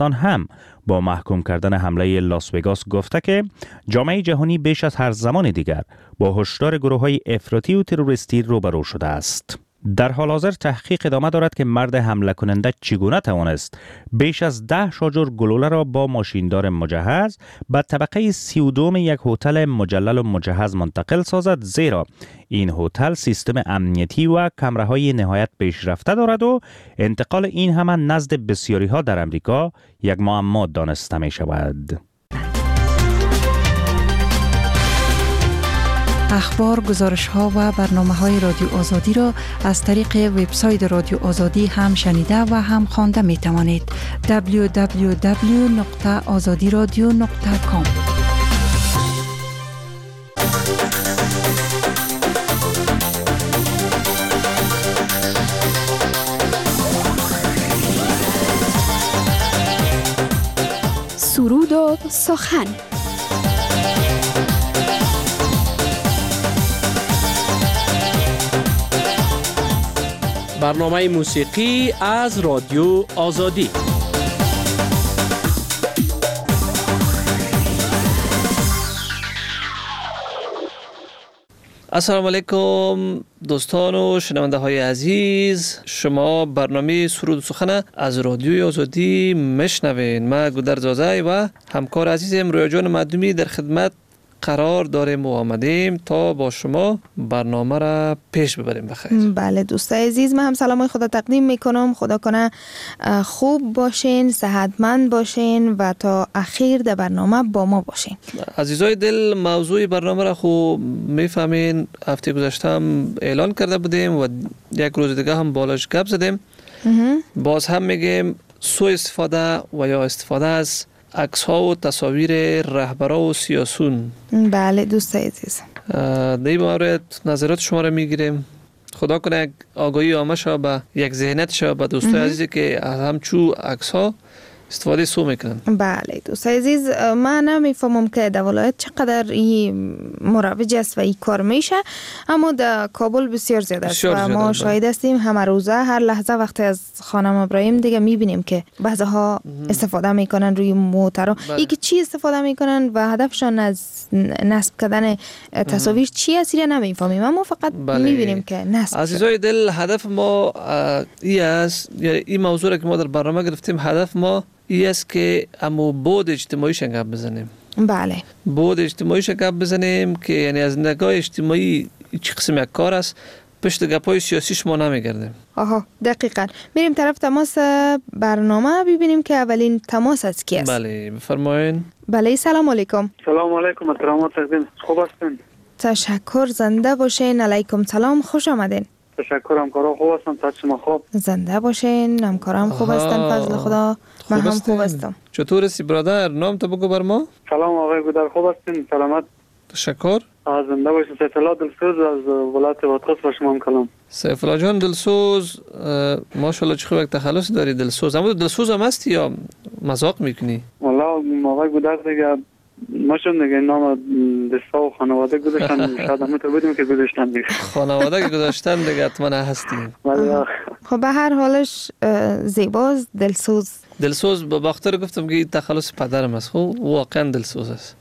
افغانستان هم با محکوم کردن حمله لاس وگاس گفته که جامعه جهانی بیش از هر زمان دیگر با هشدار گروه‌های افراطی و تروریستی روبرو شده است. در حال حاضر تحقیق ادامه دارد که مرد حمله کننده چگونه توانست بیش از 10 شاجور گلوله را با ماشیندار مجهز به طبقه 32 یک هتل مجلل و مجهز منتقل سازد، زیرا این هتل سیستم امنیتی و کامراهای نهایت پیشرفته دارد و انتقال این همه نزد بسیاری ها در امریکا یک معما دانسته می شود. اخبار، گزارش‌ها و برنامه‌های رادیو آزادی را از طریق وبسایت رادیو آزادی هم شنیده و هم خوانده می‌توانید. www.azadiradio.com. سرود و سخن. برنامه موسیقی از رادیو آزادی. السلام علیکم دوستان و شنونده های عزیز، شما برنامه سرود و سخن از رادیو آزادی میشنوین. من گودرزاده و همکار عزیزم رویا جان مدومی در خدمت قرار داریم و آمدیم تا با شما برنامه را پیش ببریم. بخیر. بله دوستای عزیز، من هم سلامای خدا تقدیم میکنم. خدا کنه خوب باشین، صحتمند باشین و تا اخیر در برنامه با ما باشین. عزیزای دل، موضوع برنامه را خوب میفهمین. هفته گذشته هم اعلان کرده بودیم و یک روز دیگه هم بالاش گپ زدیم. باز هم میگیم سوء استفاده و یا استفاده از عکس ها و تصاویر رهبران و سیاسون. بله دوستای عزیز، در این مورد نظرات شما را میگیریم. خدا کنه یک آگاهی عامه شود به یک ذهنیت شود به دوستای عزیزی که از همچو عکس ها استفاده سو میکنن. بله دوستای عزیز، من نمیفهمم که در ولایت چقدر این مروج است و این کار میشه، اما در کابل بسیار زیاد است و ما شاهد هستیم همه روزه هر لحظه وقتی از خانم ابراهیم دیگه میبینیم که بعضها استفاده میکنن روی محترم. ای که چی استفاده میکنن و هدفشان از نصب کردن تصاویر چی است نمیفهمیم، اما فقط میبینیم که نصب. عزیزای دل، هدف ما این است، یعنی این موضوع که ما در برنامه گرفتیم، هدف ما این است که امو بود اجتماعیش گپ بزنیم. بله، بود اجتماعیش گپ بزنیم که یعنی از نگاه اجتماعی چه قسم یک کار است، پشت گپای سیاسیش ما نمیگردیم. آها، دقیقاً. میریم طرف تماس برنامه ببینیم که اولین تماس از کی است. بله بفرمایید. بله، سلام علیکم. سلام علیکم، احترامات تقدیم. خوب هستین؟ تشکر، زنده باشین. علیکم سلام، خوش آمدین. تشکر، همکارا خوب هستم. تا شما خوب؟ زنده باشین. همکارم خوب هستن فضل خدا. من هم خوب هستم. چطور هستی برادر؟ نام تو بگو بر ما. سلام آقای گودر، خوب هستین؟ سلامت. تشکر. زنده باشین. سیف الله دلسوز از ولایت بادغیس با شما کلام. سیف الله جان دلسوز، ماشاءالله چه خوب یک تخلص داری. دلسوز اما دلسوز هم هستی یا مذاق میکنی؟ والله آقای گودر دیگه ماشون دیگه نام دستا و خانواده گذاشتن. شاید همون تو بدیم که گذاشتن دیگه. خانواده که گذاشتن دیگه حتما هستیم. خب به هر حالش زیباست. دلسوز به باختر گفتم که این تخلص پدرم است. خب واقعا دلسوز است.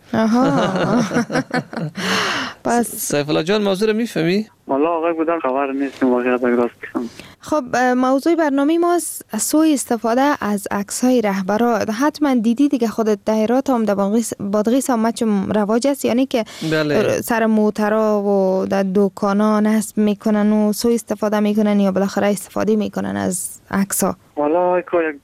پس سیف الله جان موضوع رو میفهمی؟ والله آقای بودن خبر نیستیم واقعیت راست بگم. خب موضوع برنامه ما سوء استفاده از عکس‌های رهبران. حتما دیدی دیگه خودت دایرات هم در بادغیس هم چون رواج است، یعنی که سر موترا و در دکانا نصب میکنن و سوء استفاده میکنن یا بالاخره استفاده میکنن از عکس‌ها. والله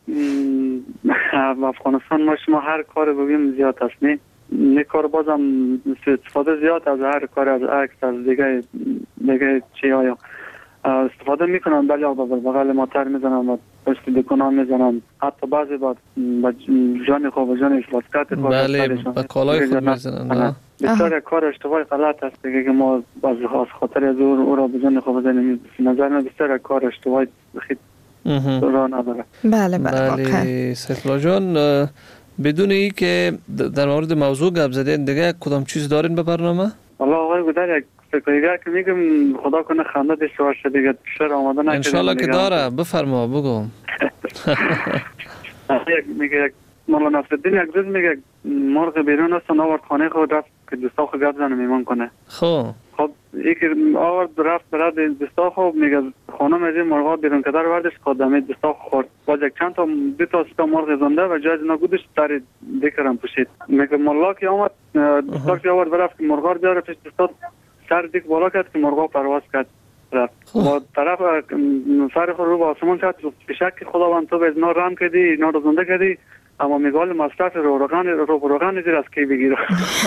افغانستان ما هر کار بگیم زیاد است. نه کار بازم استفاده زیاد از هر کار، از عکس، از دیگه چیزا استفاده میکنن. بله بغل موتر میزنن و پشت دکان میزنن، حتی بعضی با جان خوب جان اشتباهات خوب. بله با کالای خود میزنن. بسیار کار اشتباهی غلط است دیگه که ما باز خاطر از او را به جان خوب بزنیم. نظر من بسیار کار اشتباهی خیلی راه نداره. بله واقعا. سیف الله جان، بدون ای که در مورد موضوع گپ زدین دیگه کدام چیز دارین به برنامه؟ والله آقای گودر یک فکریه که میگم خدا کنه خنده داشته باشه دیگه، شعر آماده نکردم. انشالله که داره، بفرما بگو. میگه یک مولا نصرالدین یک روز میگه مرغ بیرون است و آورد خانه خود رفت که دستا خود گپ زنه میمان کنه. خب یکی آورد رفت برای دستا خود میگه خانم از این مرغا بیرون کدر وردش خودمه دستا خورد. باز یک چند تا دو تا سه تا مرغ زنده و جای اینا گودش سر دیگرم پوشید. میگه مولا که آمد دستا که آورد برفت مرغا رو بیاره پیش دستا سر دیگ بالا کرد که مرغا پرواز کرد. با طرف سر خود رو به آسمان کرد پیشک خداوند تو به اینا رحم کردی اینا رو زنده کردی اما میگال مصرف روغن زیر از کی بگیره.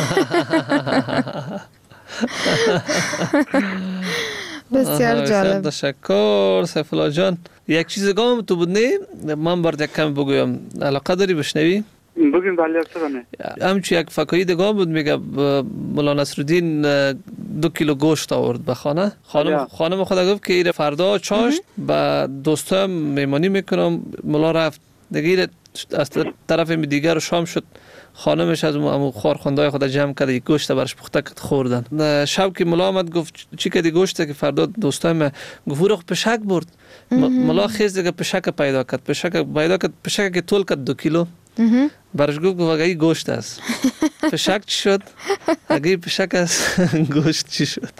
بسیار جالب. تشکر سیف الله جان. یک چیز گام تو بود نه من برات یک کم بگویم علاقه داری بشنوی؟ بگیم بله اکثرانه. همچی یک فکایی دگاه بود میگه مولا نصرالدین 2 کیلو گوشت آورد به خانه. خانم خدا گفت که ایره فردا چاشت با دوستم میمانی میکنم. مولا رفت دیگه از طرف دیگر رو شام شد. خانمش از اون خارخونده‌های خود جمع کرد یک گوشت برش پخته کرد خوردن. شب که مولا آمد گفت چی کردی گوشت که فردا دوستایم گفت رو پشک برد. مولا خیز دیگه پشک پیدا کرد. پشک که طول کرد 2 کیلو. برش گفت اگه گوشت است پشک چی شد؟ اگه پشک است گوشت چی شد؟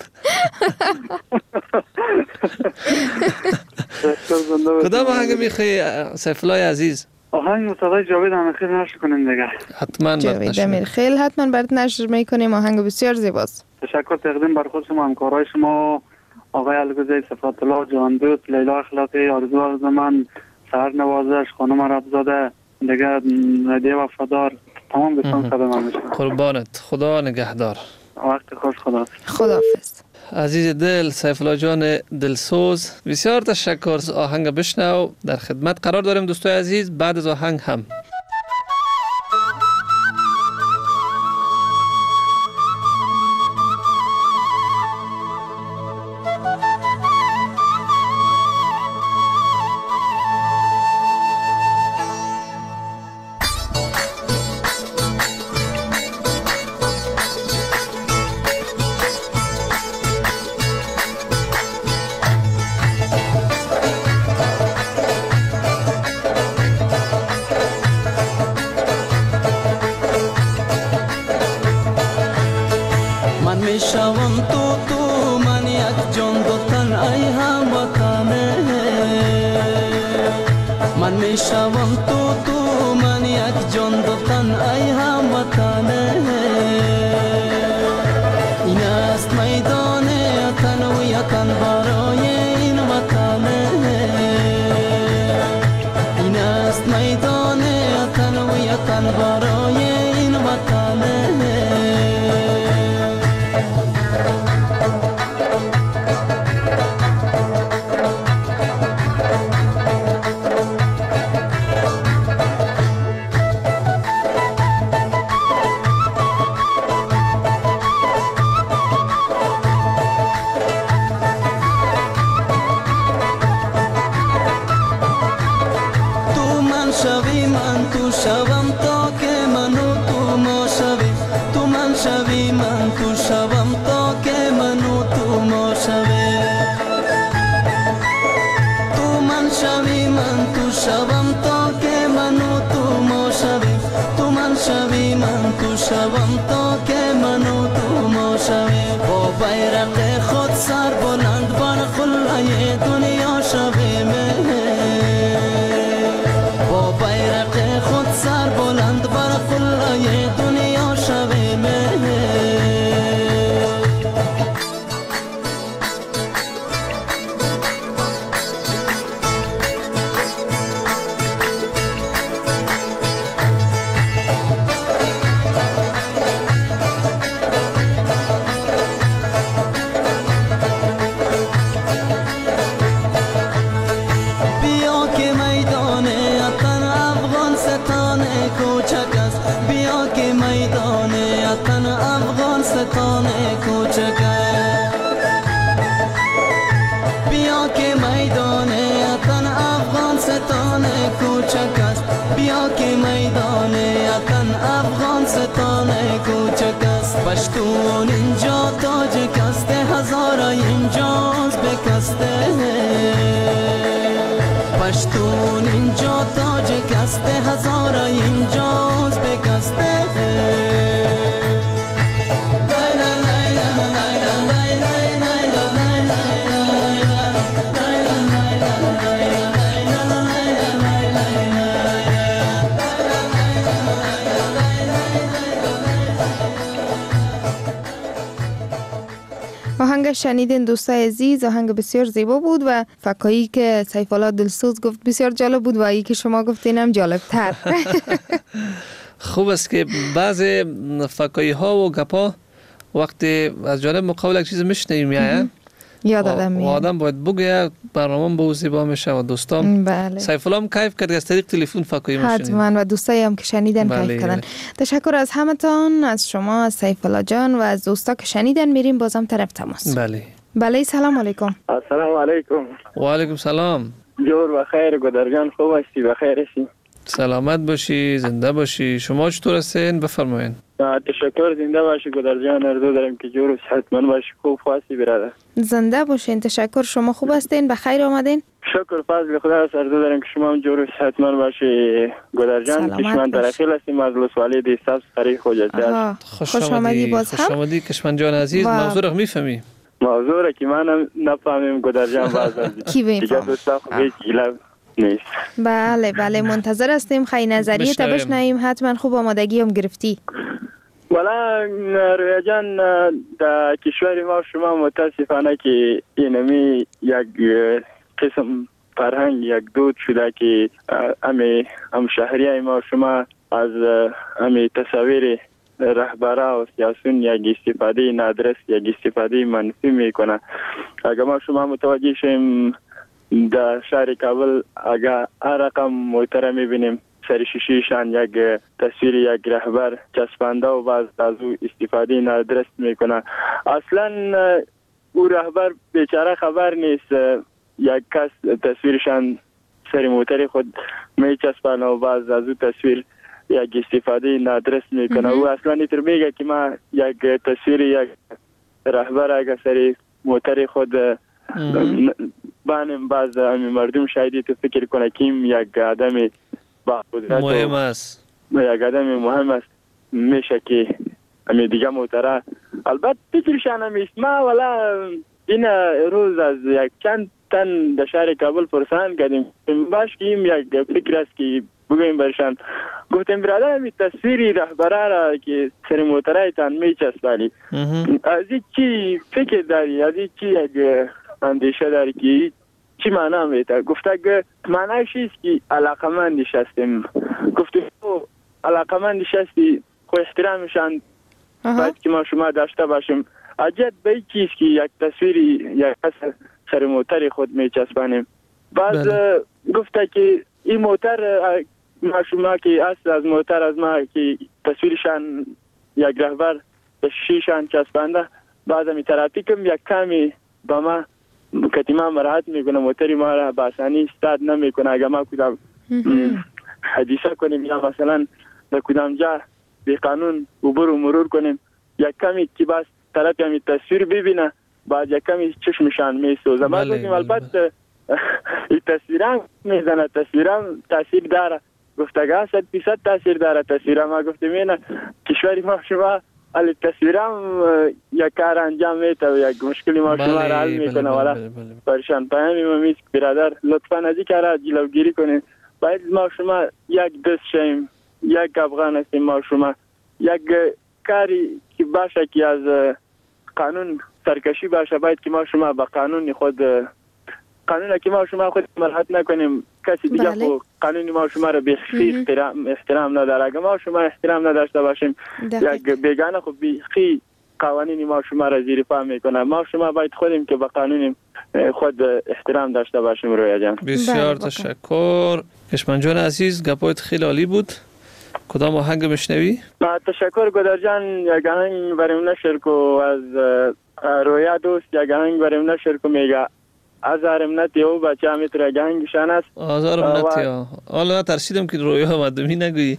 کدام آهنگ میخوایی سیف الله عزیز؟ آهنگ موسیقی جاوید امیرخیل نشر کنیم دیگه. حتما جاوید امیرخیل حتما برات نشر میکنیم. آهنگ بسیار زیباست. تشکر تقدیم بر خود شما همکارای شما آقای الگوزی صفات الله جاندوت لیلا اخلاقی آرزو آرزومند سحر نوازش خانم عربزاده دیگه هدیه وفادار تمام دوستان خدمت میشم. قربانت خدا نگهدار. وقت خوش خداحافظ. عزیز دل سیف الله جان دلسوز بسیار تشکر. آهنگ بشنو در خدمت قرار داریم دوستای عزیز. بعد از آهنگ هم پشتون اینجا تاج کسته هزارا اینجاز بکسته پشتون اینجا تاج کسته هزارا اینجا آهنگ شنیدین دوستای عزیز، آهنگ بسیار زیبا بود و فکایی که سیف الله دلسوز گفت بسیار جالب بود و ای که شما گفتین هم جالب تر. خوب است که بعض فکایی ها و گپا وقتی از جانب مقابل یک چیز میشنیم میایه یاد آدم میاد. آدم باید بگه برنامه به زیبا میشه و دوستان. بله. سیف الله هم کیف کرد از طریق تلفن فکایی میشنیم. حتما و دوستایی هم که شنیدن کیف کردن. تشکر از همتون، از شما، از سیف الله جان و از دوستا که شنیدن. میریم بازم طرف تماس. بله سلام علیکم. السلام علیکم. و علیکم سلام. جور و خیر گودر جان، خوب هستی؟ بخیر هستی؟ سلامت باشی، زنده باشی. شما چطور هستین؟ بفرمایید. تشکر، زنده باشی گودر جان. آرزو دارم که جور و صحتمند باشی. خوب هستی برادر؟ زنده باشین. تشکر. شما خوب هستین؟ بخیر آمدین؟ شکر فضل خدا است. آرزو دارم که شما هم جور و صحتمند باشی گودر جان. کشمن درخیل هستیم از لسوالی دیستاز خرید خوجسته است. خوش آمدی باز هم. خوش آمدی کشمن جان عزیز. موضوع رو میفهمی؟ موضوع رو که من نفهمیم گودر جان باز کی بفهم؟ دیگه دوستا خوبی گیلا نیست. بله منتظر هستیم. خیلی نظریه تا بشنویم. حتما خوب آمادگی هم گرفتی. والا رویا جان، در کشور ما شما متاسفانه که اینمی یک قسم فرهنگ یک دود شده که هم شهری ما شما از تصاویر رهبرا و سیاسون یک استفاده نادرست، یک استفاده منفی میکنه. اگر ما شما متوجه شیم در شهر کابل اگر هر رقم موتر میبینیم سر شیشه‌شان یک تصویر یک رهبر چسبانده و باز از او استفاده نادرست میکنه. اصلا او رهبر بیچاره خبر نیست یک کس تصویرشان سر موتر خود میچسبانه و باز از او تصویر یک استفاده نادرست میکنه. او اصلا نیتر میگه که ما یک تصویر یک رهبر اگر سر موتر خود بانم باز مردم شاید تو فکر کنه که یک آدم با قدرت مهم است، یک آدم مهم است میشه که دیگه موتره البته فکرشان همیست. ما والا این روز از یک چند تن در شهر کابل پرسان کردیم باش که این یک فکر است که بگویم برشان. گفتیم برادر همی تصویری رهبره را که سر موتره تان میچسبانی از این چی فکر داری؟ از این چی یک اندیشه داری که چی معنا میده؟ گفته که معنیش است که علاقمند نشستیم. گفتیم علاقمند نشستی خو احترامشان باید که ما شما داشته باشیم. عجب به این چیز که یک تصویری یک کس سر موتر خود میچسبانیم. بعد گفته که این موتر ما شما که اصل از موتر از ما که تصویرشان یک رهبر به شیشان چسبانده بعد می ترافیکم یک کمی با ما کتیما مراحت میکنه موتری ما را با آسانی استاد نمیکنه. اگر ما کدام حدیثه کنیم یا مثلا در کدام جا بی قانون عبور و مرور کنیم یک کمی که بس طرف همی تصویر ببینه بعد یک کمی چشمشان میسوزه. ما گفتیم البته این تصویرم میزنه، تصویرم تاثیر داره. گفتگاه 100% تاثیر داره تصویرم. ما گفتیم اینه کشوری ما شما علی تصویرم یک کار انجام میده و یک مشکلی ما شما را حل میکنه. والا پریشان پیامی ما میست برادر لطفا از این کار جلوگیری کنید. باید ما شما یک دست شیم، یک افغان هستیم ما شما. یک کاری که باشه که از قانون سرکشی باشه باید که ما شما با قانون خود قانون که ما شما خود مراحت نکنیم. کسی دیگه خود قانون ما شما را بیخی احترام نداره. اگر ما شما احترام نداشته باشیم یک بیگانه خود بیخی قوانین ما شما را زیر پا میکنه. ما شما باید خودیم که با قانون خود احترام داشته باشیم. رویا جان بسیار تشکر. کشمن جان عزیز گپایت خیلی عالی بود. کدام آهنگ میشنوی؟ تشکر گودر جان. یک آهنگ بریم نشر کو از رویا دوست. یک آهنگ بریم نشر کو میگه آزارم نتیو بچه همی تر گنگشان است. آزارم نتیو حالا ترسیدم که رویا مدمی نگویی.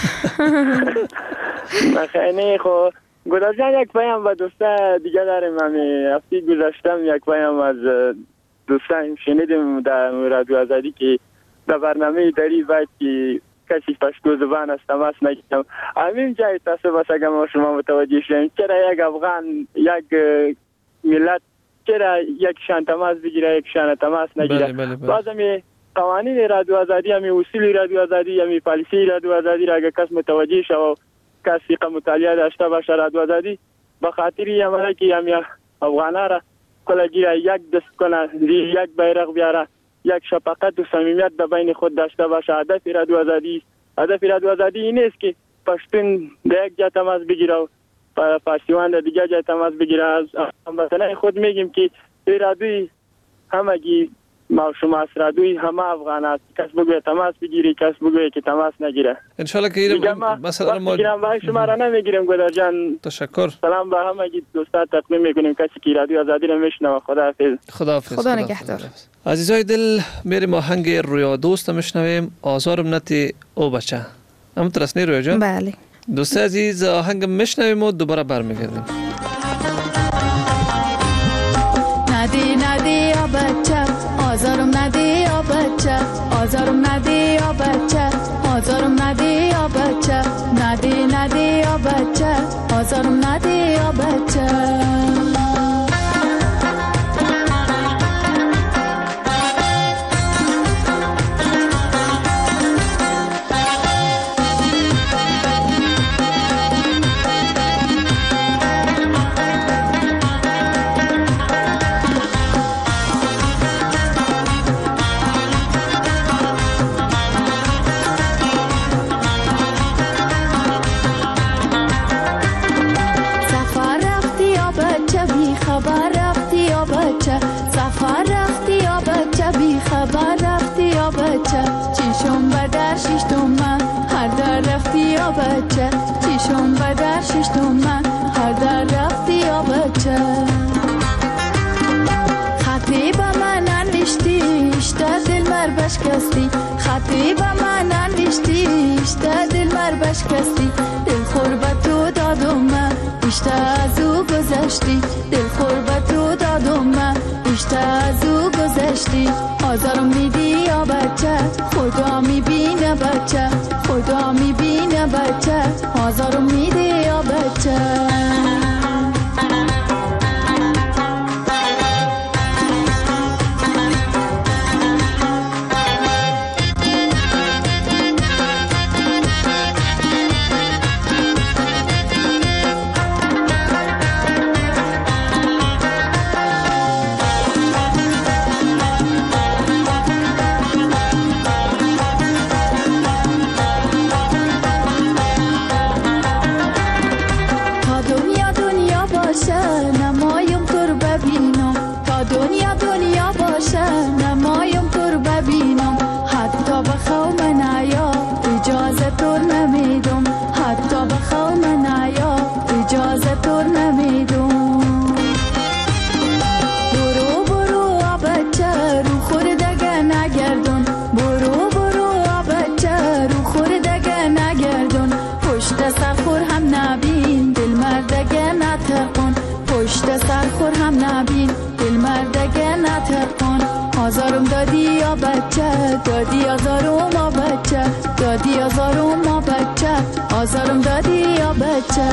خیلی خو گودر جان یک پیام با دوستا دیگه داریم. همی هفته گذشتم یک پیام از دوستان شنیدیم در رادیو آزادی که در برنامه داری باید که کسی پشتو زبان است تماس نگیرم. همین جای تصف اگر ما شما متوجه شدیم چرا یک افغان یک ملت چرا یک شان تماس بگیره یک شان تماس نگیره؟ باز همی قوانین رادیو آزادی همی اصول رادیو آزادی همی پالیسی رادیو آزادی را اگر کس متوجه شد و کسی مطالعه داشته باشه رادیو آزادی به خاطر عمله که همی افغانا را کلگیره یک دست کنه، زیر یک بیرق بیاره، یک شفقت و صمیمیت در بین خود داشته باشه. هدف ایرادو آزادی است. هدف ایرادو آزادی این است که پشتون در یک جا تماس بگیره و پارسیوان در دیگه جا تماس بگیره. از هموطنان خود میگیم که ایرادوی همگی ما و شما است، ایرادوی همه افغان است. کس بگوی تماس بگیری، کس بگوی که تماس نگیره. انشالله که ایرم مثلا ما بگیرم و شما را نمیگیرم. گلر جان تشکر. سلام به همگی دوستان تقدیم میکنیم کسی که ایرادوی آزادی را میشنوه. خداحافظ. خدا نگهدار. عزیزای دل، میریم آهنگ رویا دوست میشنویم، آزارم نتی او بچه. همونطور است نه رویا جان؟ بله. دوست عزیز، آهنگ میشنویم و دوباره برمیگردیم. ندی ندی یا بچه، آزارم ندی یا بچه، آزارم ندی یا بچه، آزارم ندی یا بچه، ندی ندی یا بچه، آزارم ندی یا بچه. چیشم به در ششتم هر در رفتی یا بچه، چیشم به در ششتم هر در رفتی یا بچه. خطی به من ننوشتی اشته دل مر بشکستی، خطی به من ننوشتی اشته دل مر بشکستی. دل خور به تو دادم اشته از او گذشتی، دل خور به تو دادم اشته از او گذشتی. آزارم میدی یا بچه، خدا میبینه بچه، خدا میبینه بچه، آزارم میدی یا بچه. آزارم دادی یا بچه، دادی آزارم ما بچه، دادی آزارم ما بچه، آزارم دادی یا بچه.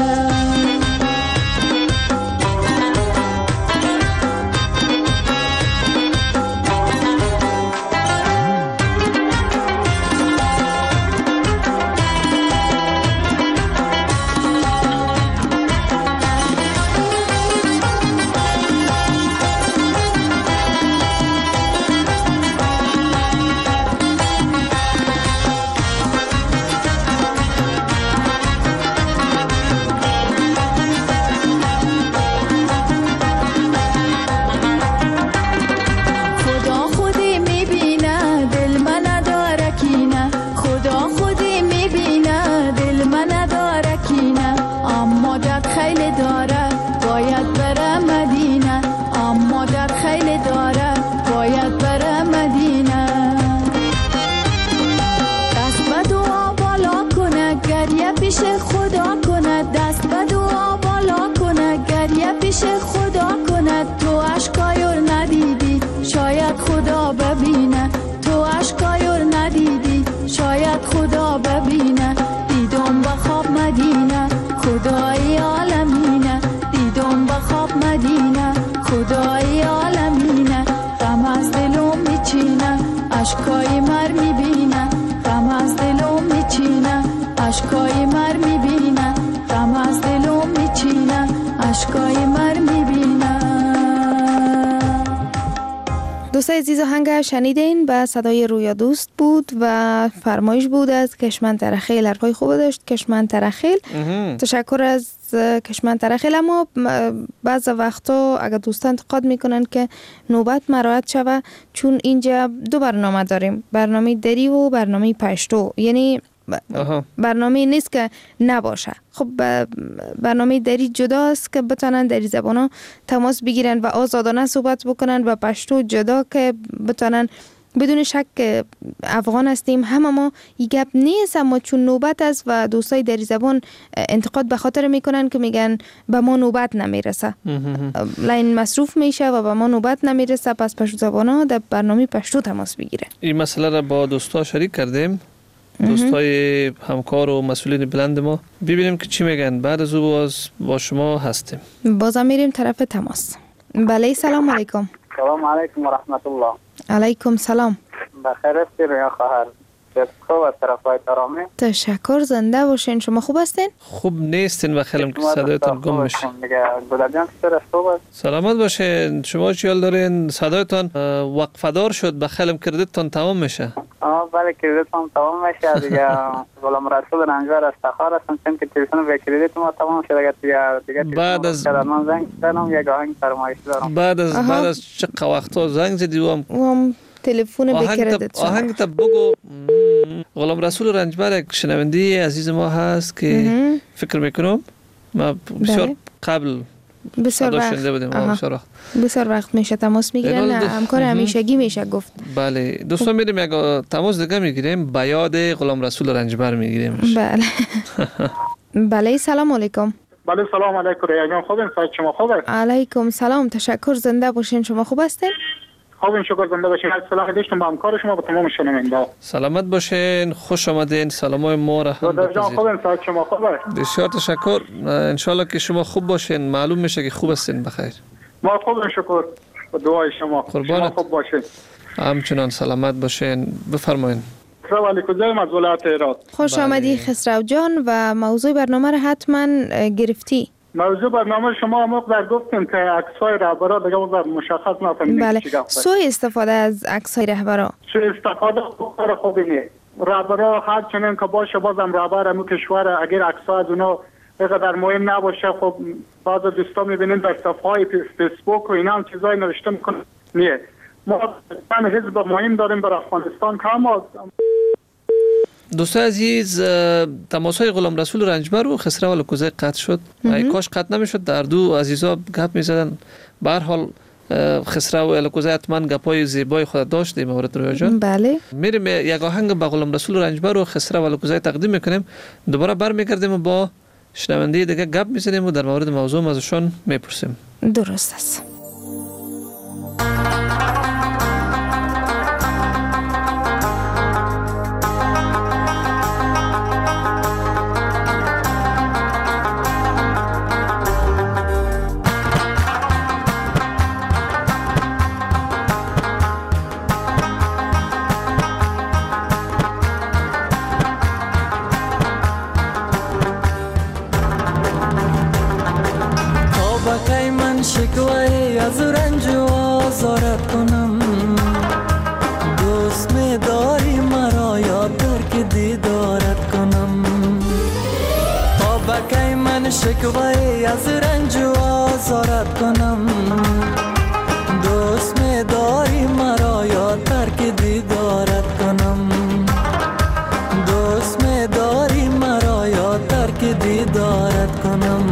اشکای مر میبینم. دوستای عزیز، آهنگ شنیدین به صدای رویا دوست بود و فرمایش بود از کشمن ترخیل. حرفای خوب داشت کشمن ترخیل. تشکر از کشمن ترخیل. اما بعض وقتا اگر دوستان انتقاد میکنن که نوبت مراعات شوه، چون اینجا دو برنامه داریم، برنامه دری و برنامه پشتو. یعنی برنامه نیست که نباشه. خب برنامه دری جداست که بتونن دری زبانا تماس بگیرن و آزادانه صحبت بکنن، و پشتو جدا که بتونن بدون شک که افغان هستیم همه ما یک گپ نیست، اما چون نوبت است و دوستای دری زبان انتقاد به خاطر میکنن که میگن به ما نوبت نمیرسه، لاین مصروف میشه و به ما نوبت نمیرسه، پس پشتو زبانا در برنامه پشتو تماس بگیره. این مسئله را با دوستا شریک کردیم، دوستای همکار و مسئولین بلند ما، ببینیم که چی میگن. بعد از او باز با شما هستیم. بازم میریم طرف تماس. بله، سلام علیکم. سلام علیکم و رحمت الله. علیکم سلام. بخیر هستی رویا خواهر؟ خوب از طرفای ترامی؟ تشکر، زنده باشین. شما خوب هستین؟ خوب نیستین و خیلی که صدایتان گم میشه. گلابیان چطور است؟ خوب است؟ سلامت باشین. شما چی حال دارین؟ صدایتان وقفه دار شد، به خیلی کردیتتان تمام میشه. بله کردیتم تمام میشه دیگه. غلام رسول رنجبر از تخار هستم، چون که تلفن به کردیت ما تمام شد. دیگه بعد از من زنگ زدم یک آهنگ فرمایش دارم. بعد از چه وقتا زنگ زدی و تلفن به کردیت شد. آهنگ تا بگو. غلام رسول رنجبر یک شنونده عزیز ما هست که فکر میکنم ما بسیار قبل بسیار وقت میشه تماس میگیرن. همکار همیشگی میشه گفت. بله دوستان، میریم یک تماس دیگه میگیریم، به یاد غلام رسول رنجبر میگیریم. بله. بله سلام علیکم. بله سلام علیکم. ریاضیان خوبین؟ شما خوب است؟ علیکم سلام، تشکر، زنده باشین. شما خوب هستین؟ خوبین، شکر، زنده باشین. سلام داشتم با همکار شما با تمام شنونده. سلامت باشین، خوش آمدین. سلامای ما را هم بپذیرید. خوبین؟ شما خوب است؟ بسیار تشکر. ان شاء الله که شما خوب باشین. معلوم میشه که خوب هستین. بخیر. ما خوبیم، شکر. با دعای شما. شما خوب باشین. همچنان سلامت باشین. بفرمایید. سلام علیکم از ولایت هرات. خوش آمدی خسرو جان. و موضوع برنامه را حتما گرفتی. موضوع برنامه شما مقدار گفتیم که عکس‌های رهبرا دیگه مقدار مشخص نفهمیدیم. بله. سوء استفاده از عکس‌های رهبرا. سوء استفاده خوبی نیست. رهبرا هر چنین که باشه، بازم رهبر امو کشور اگر عکس‌ها از اونا اینقدر مهم نباشه، خب بعضی دوستا می‌بینین در صفحه‌های فیسبوک و اینا هم چیزای نوشته می‌کنن. نه، ما هم حزب مهم داریم برای افغانستان که اما دوستان عزیز، تماس‌های غلام رسول رنجبر و خسرو الکوزی قطع شد. کاش قطع نمیشد، در دو عزیزا گپ می‌زدن. به هر حال خسرو الکوزی حتما گپای زیبای خود داشت در مورد رویا جان. بله. میریم یک آهنگ به غلام رسول رنجبر و خسرو الکوزی تقدیم میکنیم. دوباره برمیگردیم و با شنونده دیگه گپ میزنیم و در مورد موضوع ازشون میپرسیم. درست است. شکوه از رنج و آزارت کنم، دوست می داری مرا یا ترک دیدارت کنم. تا بکی من شکوه از رنج و آزارت کنم، دوست می داری مرا یا ترک دیدارت کنم. دوست می داری مرا یا ترک دیدارت کنم.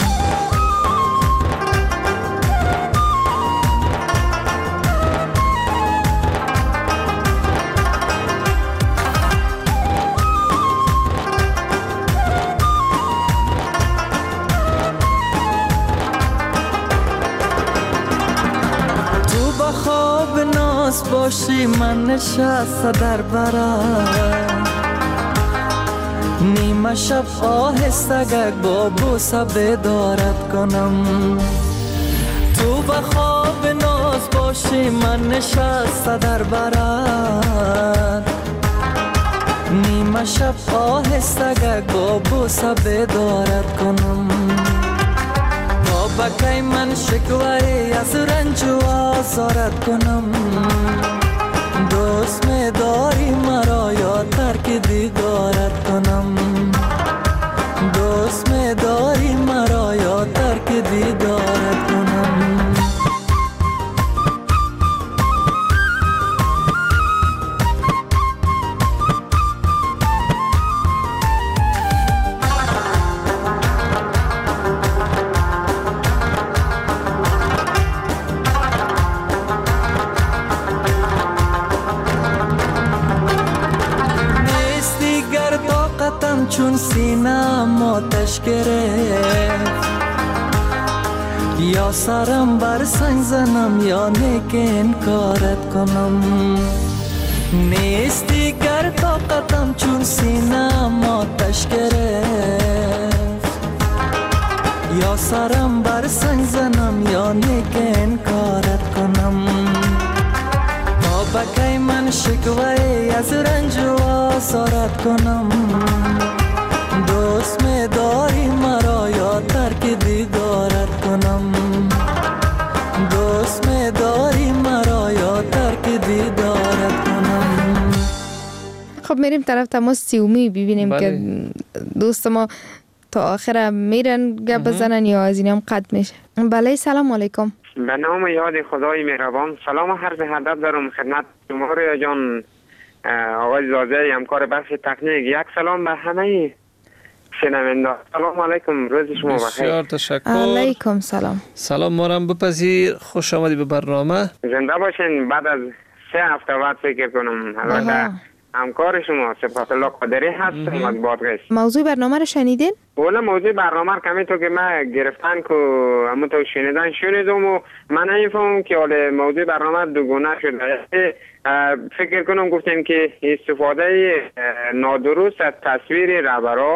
باشی من نشسته در برم، نیمه شب آهسته با بوسه بیدارت کنم. تو به خواب ناز باشی من نشسته در برم، نیمه شب آهسته با بوسه بیدارت کنم. تا تا بکی من شکوه از رنج و آزارت کنم دوست می داری مرا یا ترک دیدارت کنم دوست می داری مرا یا ترک دیدارت کنم چون سینم آتش گرفت یا سرم بر سنگ زنم یا نیک انکارت کنم نیستی گر طاقتم چون سینم آتش گرفت یا سرم بر سنگ زنم یا نیک انکارت کنم تا بکی من شکوه از رنج و آزارت کنم دوست می داری مرا یا ترک دیدارت کنم دوست می داری مرا یا ترک دیدارت کنم. خب میریم طرف تماس سیومی ببینیم که دوست ما تا آخر میرن گپ بزنن یا از اینم قطع میشه. بله سلام علیکم. به نام یاد خدای مهربان سلام و عرض ادب دارم خدمت شما رویا جان آقای زاده همکار بخش تکنیک. یک سلام به همه شنونده. سلام علیکم روز شما بخیر. بسیار تشکر. علیکم سلام. سلام ما را بپذیر خوش آمدی به برنامه. زنده باشین. بعد از 3 هفته بعد فکر کنم البته همکار شما صفات الله قادری هستم از بادغیس. موضوع برنامه رو شنیدین؟ اولا موضوع برنامه کمی تو که من گرفتن که همون تو شنیدم و من نمیفهمم که حال موضوع برنامه دوگونه شده. فکر کنم گفتیم که استفاده نادرست از تصویر رهبرا.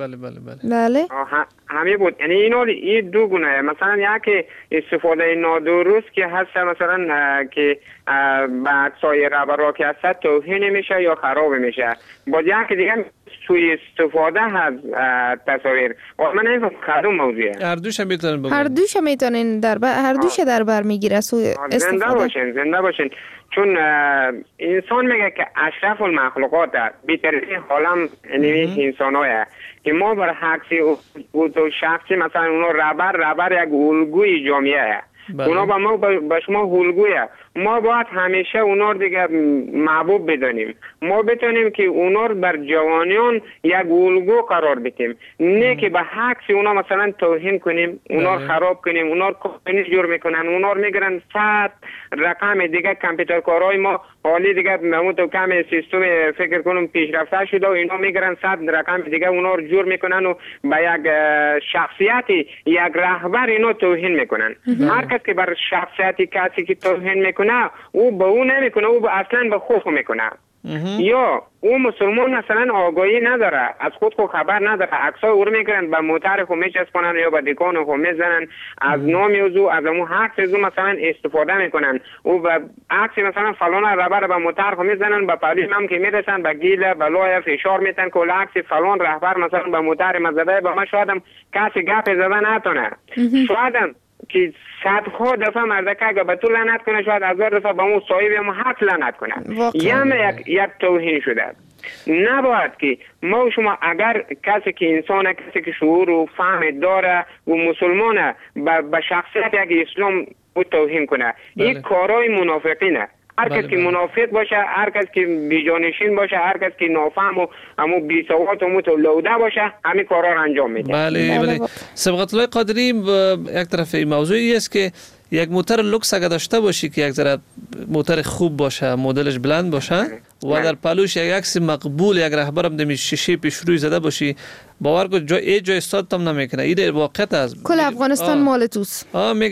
بله همه بود. یعنی این دو گونه مثلا یک استفاده نادرست که هست مثلا که به عکسای رهبرا که هست توهین میشه یا خراب میشه. با یک دیگه سوی استفاده از تصاویر. من نمیفهم کدوم موضوعه. هر دوش میتونن هر دوش میتونن هر دوش در بر میگیره سوی استفاده. زنده باشین چون انسان میگه که اشرف المخلوقات بهترین عالم انسان های که ما بر حقی او شخصی مثلا اونا رهبر یک الگوی جامعه اونا با ما با شما الگویه. ما باید همیشه اونا دیگه محبوب بدانیم. ما بتونیم که اونا بر جوانیان یک الگو قرار بدیم نه که به حق اونا مثلا توهین کنیم اونا خراب کنیم. اونا کمپانی جور میکنن اونا میگرن 100 رقم دیگه کامپیوتر کارهای ما حالی دیگه همون تو کم سیستم فکر کنم پیشرفته شده و اینا میگرن 100 رقم دیگه اونا رو جور میکنن و به یک شخصیتی یک رهبر اینا توهین میکنن. هر کس که بر شخصیتی کسی که توهین میکنه او به او نمیکنه او اصلا به خود میکنه. یا او مسلمان مثلا آگاهی نداره از خود خبر نداره عکسای او رو میگیرن به موتر خود میچسبونن یا به دکان خود میزنن از نام او از اون حق از مثلا استفاده میکنن. او به عکس مثلا فلان رهبر به موتر خود میزنن به پلیس هم که میرسن به گیله بلای فشار میتن که عکس فلان رهبر مثلا به موتر مزده به ما شاید کسی گپ زدن نتونه. شاید که صدها دفعه مردکه اگه به تو لعنت کنه شاید 1000 دفعه به اون صاحب هم حق لعنت کنه. یک توهین شده. نباید که ما و شما اگر کسی که انسانه کسی که شعور و فهم داره و مسلمانه به شخصیت یک اسلام او توهین کنه. این کارهای منافقینه. هر کس که منافق باشه هر کس که بیجانشین باشه هر کس که نافهم و همو بیسواد و متلوده باشه همین کارا رو انجام میده. بله صبغت الله قادری یک طرف این موضوعی است که یک موتر لوکس اگه داشته باشی که یک ذره موتر خوب باشه مدلش بلند باشه و در پلوش یک عکس مقبول یک رهبرم دمی شیشه پیشروی زده باشی باور کن جای استاد هم نمیکنه. این واقعیت است. کل افغانستان مال توست.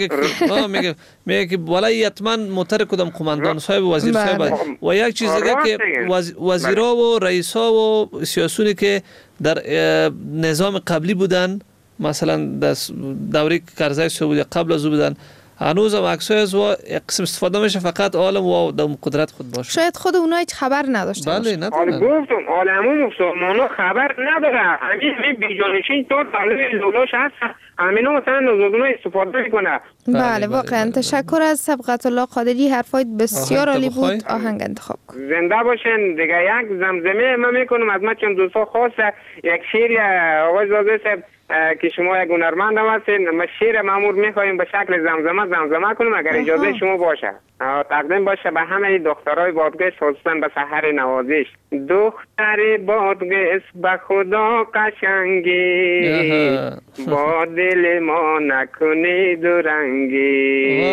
میگه که والله حتما موتر کدام قماندان صاحب وزیر صاحب و یک چیز دیگه که وزیرا و رئیسا و سیاسیونی که در نظام قبلی بودن مثلا در دوره کرزی صاحب قبل از او بودن هنوز هم عکسای از قسم استفاده میشه، فقط عالم و دم قدرت خود باشه. شاید خود اونها هیچ خبر نداشته باشه. بله نداره. گفتم عالمون مسلمان‌ها خبر نداره. همین بیجانشین تو طالب لولاش هست، همینا مثلا نوزادونا استفاده میکنه. بله واقعا تشکر از سبقت الله قادری، حرفایت بسیار عالی بود. آهنگ انتخاب کن. زنده باشین دیگه. یک زمزمه من میکنم از ما چند دوستا خاصه، یک شعر آقای زاده صاحب که شما یک هنرمند هم هستین، ما شعر مامور میخوایم به شکل زمزمه کنیم اگر اجازه شما باشه. تقدیم باشه به همه دخترای بادگشت، خصوصا به سحر نوازش. دختر بادگشت به خدا قشنگی، با دل ما نکنی دورنگی،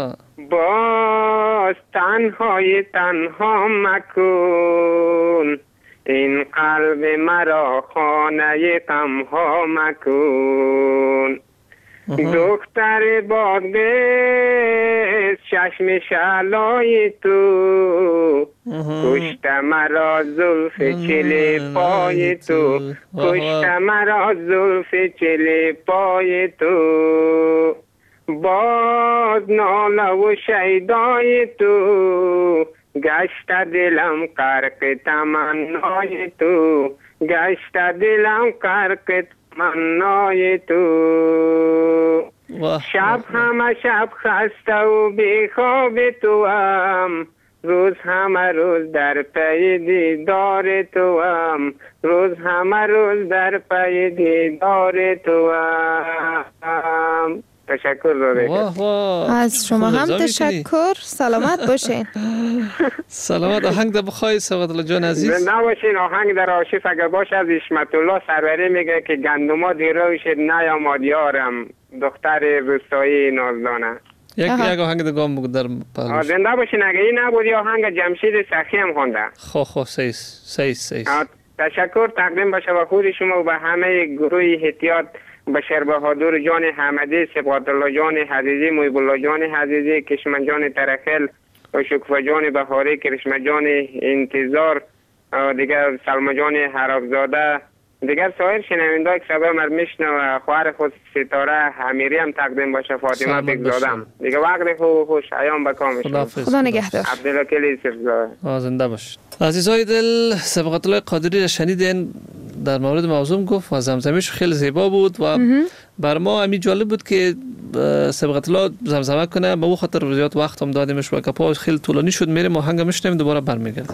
باز تنها مکن، این قلب مرا خانه غم‌ها مکن. دختر بادغیس چشم شعلای تو، کشت مرا زلف چل پای تو، کشت مرا زلف چل پای تو، باز ناله و شیدای تو، گشت دلم غرق تمنای تو، گشت دلم غرق تمنای تو. شب همه شب خسته و بیخواب تو هم، روز همه روز در پی دیدار تو هم، روز همه روز در پی دیدار تو هم. تشکر داده. از شما هم تشکر. سلامت باشین. سلامت. آهنگ در بخوای سبقت الله جان عزیز. زنده باشین. آهنگ در آشیف اگر باشه از حشمت الله سروری میگه که گندما دیروش نیامد یارم، دختر روستایی نازدانه. یک آهنگ دیگه هم در پخش. زنده باشین. اگه این نبودی آهنگ جمشید سخی هم خونده. خب سیس. تشکر تقدیم باشه به خود شما و به همه گروه احتیاط، بشیر بهادر جان حمدی، سبقت الله جان حزیزی، محب الله جان حزیزی، کشمن جان ترخل و شکفه جان بهاری، کرشمه جان انتظار، دیگر سلمه جان حرافزاده، دیگر سایر شنونده‌ای که صدای من میشنوه، خواهر خود ستاره امیری هم تقدیم باشه، فاطمه بگزادم. دیگه وقت خوش ایام بکام شما. خدا نگهدار. عبدالوکیل یوسفزاده. زنده باش. عزیزای دل، سبقت الله قادری را شنیدین، در مورد موضوع گفت و زمزمه‌اش خیلی زیبا بود و بر ما همین جالب بود که سبقت الله زمزمه کنه. به اون خاطر زیاد وقت هم دادیمش و کپا خیلی طولانی شد. میریم آهنگ میشنویم، دوباره برمیگردیم.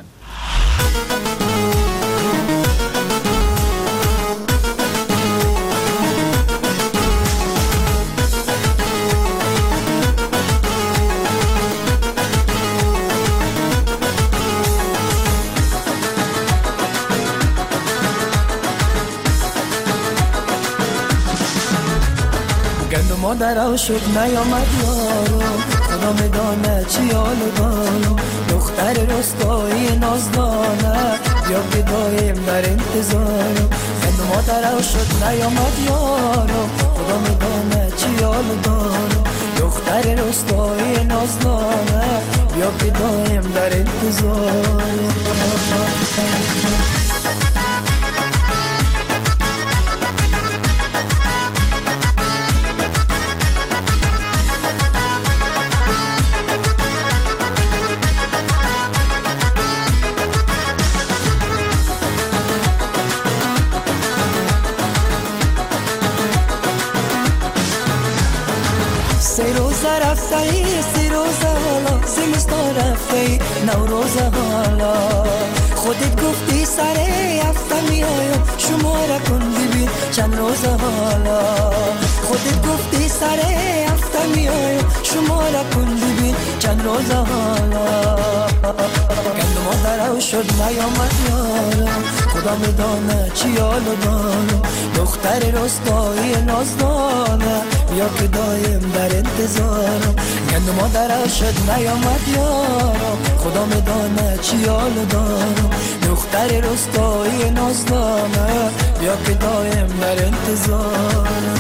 مادرم شد نیامد یارم، خدا میدانه چی حالو دارم، دختر رستایی نازدانه، بیا که دایم در انتظارم. مادرم شد نیامد یارم، خدا میدانه چی حالو دارم، دختر رستایی نازدانه، بیا که دایم در انتظارم. سی روزه حالا زمستان رفته نوروز حالا، خودت گفتی سر هفته میایم شما را کن ببین چند روز حالا، خودت گفتی سر هفته میایم شما را کن ببین چند روز حالا. گند مادرم شد نیامد یارم، خدا میدانه چی حالو دارم، دختر رستایی نازدانه، بیا که دایم در انتظارم. گند مادرم شد نیامد یارم، خدا میدانه چی حالو دارم، دختر رستایی نازدانه، بیا که دایم در انتظارم.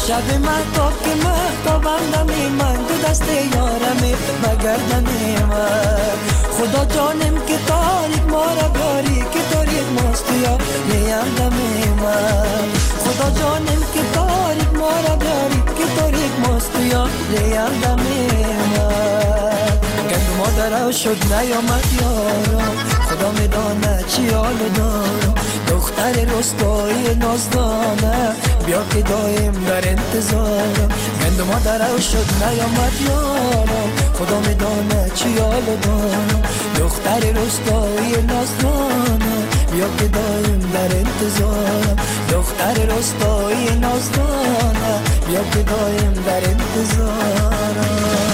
شب مهتاب که مهتابندمی من دو دست یارمی مگردمی من خدا جانم که تاریک ما را بیاری که تاریک ماست یا لیندمی من خدا جانم که تاریک ما را بیاری که تاریک ماست یا لیندمی من گند مادر شد نیامد یارم خدا میدانه چی حال دارم دختر رستایی نازدانه بیا که دایم در انتظارم گند مادر شد نیامد یارم خدا میدانه چی حال دارم دختر رستایی نازدانه بیا که دایم در انتظارم دختر رستایی نازدانه بیا که دایم در انتظارم.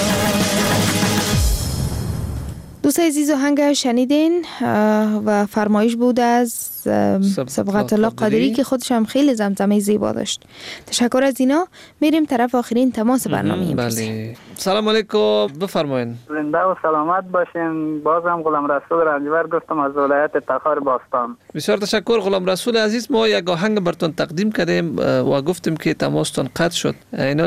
دوست عزیز آهنگ شنیدین و فرمایش بود از سبقت الله قادری که خودش هم خیلی زمزمه زیبا داشت. تشکر از اینا. میریم طرف آخرین تماس برنامه امروز. سلام علیکم، بفرمایید. زنده و سلامت باشین. بازم غلام رسول رنجبر گفتم از ولایت تخار باستان. بسیار تشکر غلام رسول عزیز. ما یک آهنگ براتون تقدیم کردیم و گفتیم که تماستون قطع شد. اینا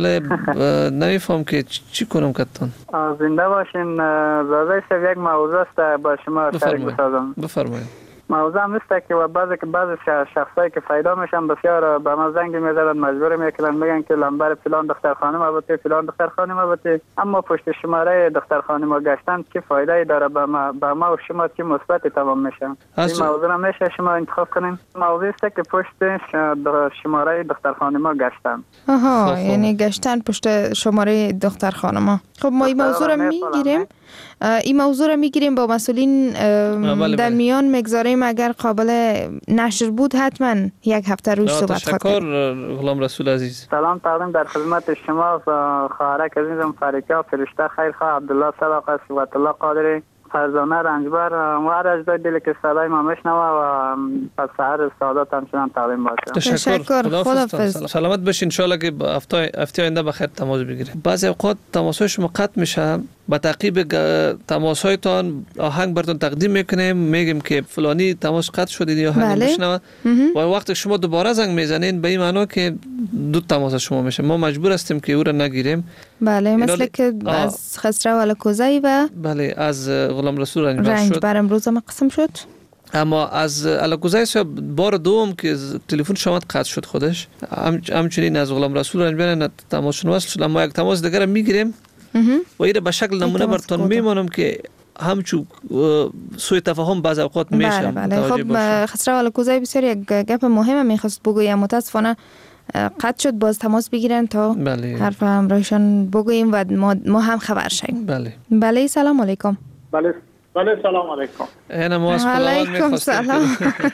نمیفهم که چی کنم کتون. زنده باشین. زاده شب یک موضوع است با شما شریک بسازم. بفرمایید. موضوع هم است که بعضی شخصایی که فایده میشن بسیار به ما زنگ میزنن مجبور میکنن میگن که لنبر فلان دختر خانم البته فلان دختر خانم البته اما پشت شماره دختر خانم گشتن چه فایده ای داره به ما و شما چه مثبتی تمام میشه. این موضوع میشه شما انتخاب کنین. موضوع است که پشت شماره دختر خانم گشتن. آها یعنی گشتن پشت شماره دختر خانم. خب ما این موضوع رو میگیریم. این موضوع رو میگیریم با مسئولین در میان میگذاریم. اگر قابل نشر بود حتما یک هفته روش صحبت کنیم. تشکر غلام رسول عزیز. سلام تقدیم در خدمت شما و خواهرک عزیزم فریکا فرشته خیرخواه عبدالله صداقت صفت الله قادری فرزانه رنجبر و هر اجزای دلی که صدای ما میشنوه و پس سحر سعادت همچنان تقدیم باشه. تشکر. خداحافظ. سلامت باشین. ان شاء الله که هفته آینده بخیر تماس بگیریم. بعضی اوقات تماس‌های شما قطع میشه. با تعقیب تماس‌هایتان آهنگ براتون تقدیم میکنیم، میگیم که فلانی تماس قطع شد یا آهنگ میشنوه و وقتی شما دوباره زنگ میزنین به این معنی که دو تماس شما میشه. ما مجبور هستیم که او را نگیریم. بله مثل که از خسرو الکوزی و بله از غلام رسول رنجبر امروز هم قسم شد. اما از الکوزی صاحب بار دوم که تلفن شما قطع شد خودش همچنین از غلام رسول رنجبر تماس شد وصل. اما یک تماس دیگر میگیریم و این به شکل نمونه براتون میمونم که همچون سوء تفاهم بعض اوقات میشه. بله خب خسرو الکوزی بسیار یک گپ مهمه میخواست بگویم. متاسفانه قطع شد. باز تماس بگیرن تا حرف همراهشان بگوییم و ما هم خبر شیم. بله سلام علیکم. بله سلام علیکم. اینا ما از خداوند میخواستیم. سلام.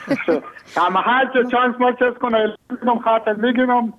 اما هر چانس ما چیز کنه خاطر میگیم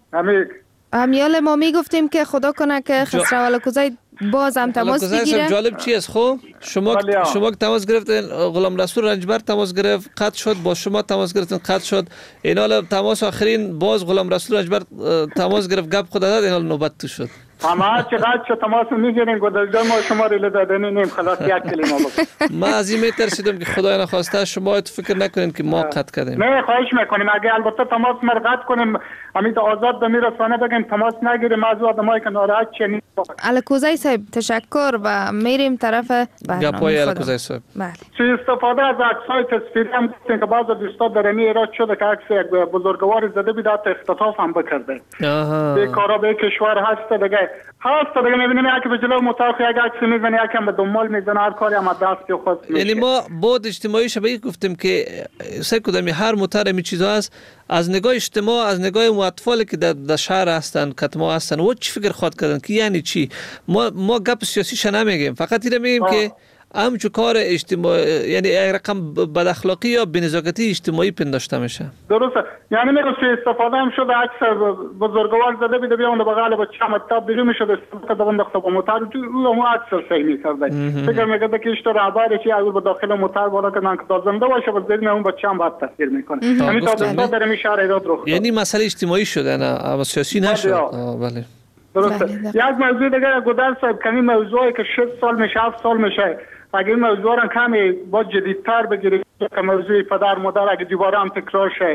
همیال ما میگفتیم که خدا کنه که خسرو الکوزی باز هم تماس بگیره. جالب چی است خب شما تماس گرفتین غلام رسول رنجبر تماس گرفت قطع شد، با شما تماس گرفتین قطع شد. اینا تماس آخرین باز غلام رسول رنجبر تماس گرفت گپ خود داد. اینا نوبت تو شد. اما چقدر شد تماس میگیرین گذاشته ما شما رو دادنی نیم خلاص یک کلمه بگو. ما از این میترسیدم که خدای نخواسته شما فکر نکنین که ما قطع کردیم. نه خواهش میکنیم اگه البته تماس مرقت کنیم امید آزاد به میرسانه بگیم تماس نگیریم از آدمایی که ناراحت چنین. الکوزی صاحب تشکر و میریم طرف گپای الکوزی صاحب. بله. چه استفاده از عکسای تصویری هم گفتن که بعضی دوستان در این ایراد شده که عکس یک بزرگوار زده بیاد اختطاف هم بکرده. بیکارا به کشور هست دیگه میبینیم یکی به جلو موتور یک عکس میزنه یکم به دنبال میزنه هر کاری هم دست خود میشه. یعنی ما بود اجتماعی شبیه گفتیم که سعی کردیم هر موتور می چیزا هست از نگاه اجتماع از نگاه اطفالی که در شهر هستن کتما هستن و چی فکر خود کردن که یعنی چی ما گپ سیاسیش نمیگیم فقط اینو میگیم که همچون کار اجتماعی یعنی یک رقم بد اخلاقی یا بی‌نزاکتی اجتماعی پنداشته میشه. درسته. یعنی میگم استفاده هم شده عکس بزرگوار زده بیده بیان بغل با چه مطلب دیگه میشد استفاده بنداخته با موتور اون عکس صحیح میکرده. فکر میگه که اشتر عباره چی اول با داخل موتور بالا کنن که زنده باشه و ذهن اون بچه‌ام بعد تاثیر میکنه. همین تا در میشاره ایراد رخ. یعنی مسئله اجتماعی شده نه سیاسی نشد. بله. درسته. یک موضوع دیگه گذر صاحب کمی موضوعی که 6 سال میشه 7 سال میشه اگر موضوع را کمی با جدیدتر بگیرید که موضوع پدر مادر اگه دوباره هم تکرار شه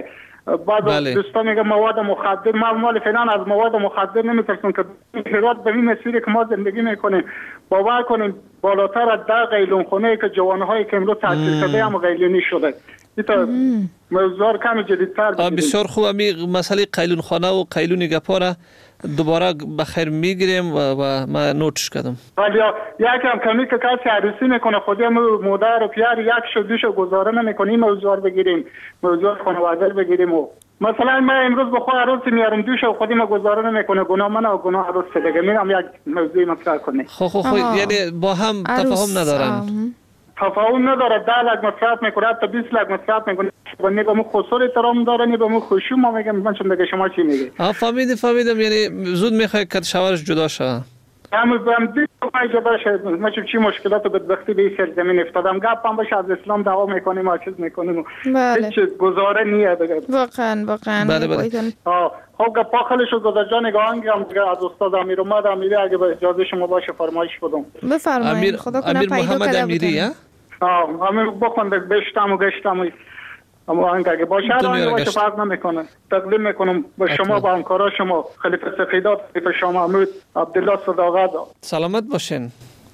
بعد دوستان میگه مواد مخدر، ما مال فعلا از مواد مخدر نمیترسیم که هرات به این مسیری که ما زندگی میکنیم باور کنیم بالاتر از 10 قیلون خونه که جوانهایی که امروز تحصیل کرده هم قیلونی شده. این موضوع کمی جدیدتر بگیریم. بسیار خوب. مسئله قیلون خانه و قیلون گپاره دوباره بخیر میگیریم و ما نوتش کردم. ولی یکی هم کمی که کسی عروسی میکنه خودی مادر و پدر یک شو دوشو گزاره نمیکنیم، موضوع بگیریم، موضوع خانواده بگیریم. و مثلا من امروز به خود عروسی میارم دوشو خودی ما گزاره نمیکنه، گناه من و گناه عروس دیگه. میرم یک موضوعی مطرح کنیم. خب یعنی با هم تفاهم ندارن. تفاهم نداره. 10 لک مصرف میکنه، حتی 20 لک مصرف میکنه. نه به مو خصوص احترام داره، نه به مو خوشو. ما میگم من چون دیگه شما چی میگی؟ فهمیدم. یعنی زود میخوای که شوهرش جدا شه. هم دیگه جدا شه. ما چی مشکلات و بدبختی به این سرزمین افتادم. گپم باشه از اسلام دعوا میکنیم، ما چیز میکنیم. هیچ گزاره نیه دیگه. واقعا. بله. خب پاخلشو گذاشت نگاه انگام دیگه از استاد امیر اومد. امیری اگه به اجازه شما باشه فرمایش بدم. بفرمایید. خدا کنه امیر پیدا محمد امیری امیر بخونده بشتم و گشتم. اما اگه باشه باشه فرق نمیکنه. تقدیم میکنم به شما با همکارا شما خلیفه سفیدات، خلیفه شاه محمود، عبدالله صداقت. سلامت باشین.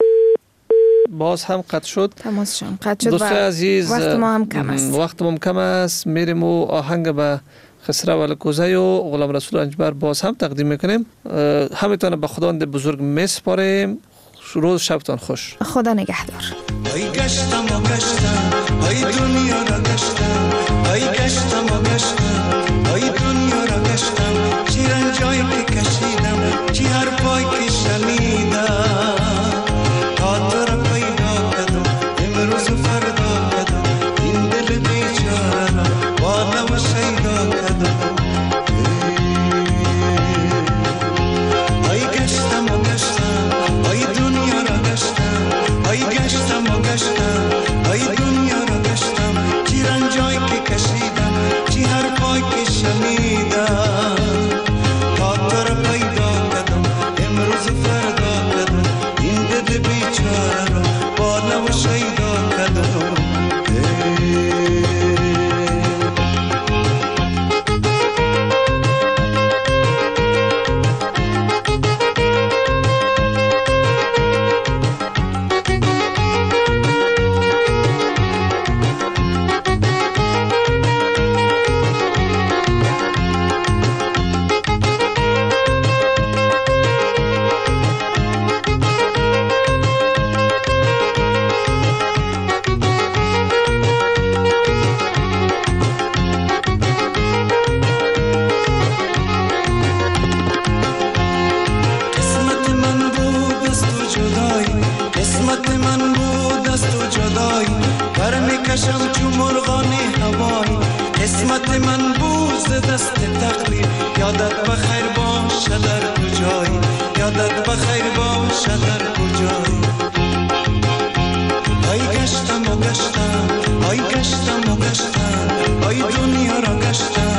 باز هم قطع شد. تماسشون قطع شد. دوست عزیز وقت ما هم کم است. میریم و آهنگ به خسرو الکوزی و غلام رسول انجبر باز هم تقدیم میکنیم. همتون به خداوند بزرگ میسپاریم. روز شبتان خوش. خدا نگهدار. ای گشتم و گشتم، ای دنیا را گشتم، ای گشتم و گشتم، ای دنیا را گشتم، چی رنجایی که کشیدم، چی حرفایی که شنیدم، خاطر پیدا کردم امروز و فردا کردم، این دل بیچاره را والا و شیدا کردم. ای گشتم و گشتم، ای دنیا را گشتم، ای گشتم و گشتم، ای دنیا را گشتم، چی رنجایی که کشیدم، چی حرفایی که شنیدم، خاطر پیدا کردم امروز فردا کردم، این دل بیچاره را بالا و شیدا کردم. ای دنیا را گشتم